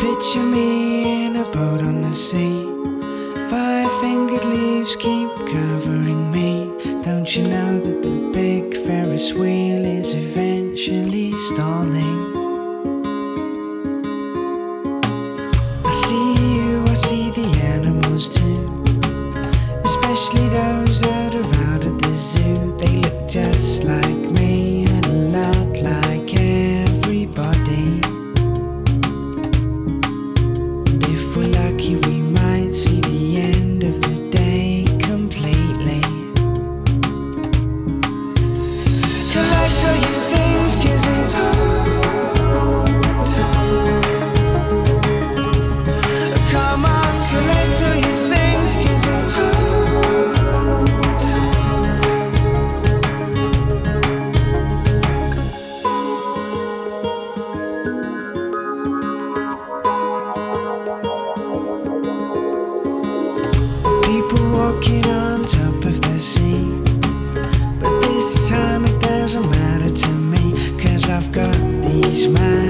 Picture me in a boat on the sea. Five-fingered leaves keep covering me. Don't you know that the big Ferris wheel is eventually stalling? I see you, I see the animals too, especially those that are out at the zoo. They look just like me and a lot like everybody. And if we're lucky, we might see the end of the day completely. Collect all your things, 'cause it's come on, collect all your things, 'cause it's people walking on top of the sea. But this time it doesn't matter to me, 'cause I've got these